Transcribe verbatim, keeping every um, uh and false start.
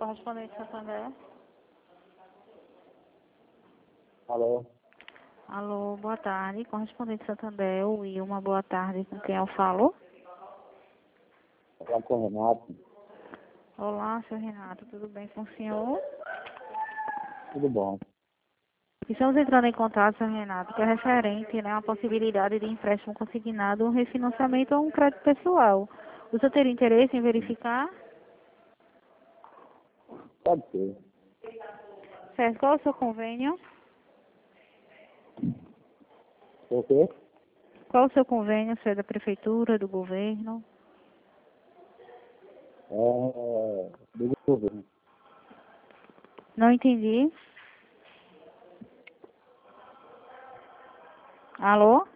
correspondente Santander. Alô? Alô, boa tarde. Correspondente Santander, o Wilma, boa tarde. Com quem eu falo? Falar com o Renato. Olá, seu Renato, tudo bem com o senhor? Tudo bom. Estamos entrando em contato, seu Renato, que é referente, né, a possibilidade de empréstimo consignado, um refinanciamento ou um crédito pessoal. O senhor teria interesse em verificar? Pode ser. Certo, qual é o seu convênio? O quê? Qual é o seu convênio? Se é da prefeitura, do governo? É do governo. Não entendi. Alô?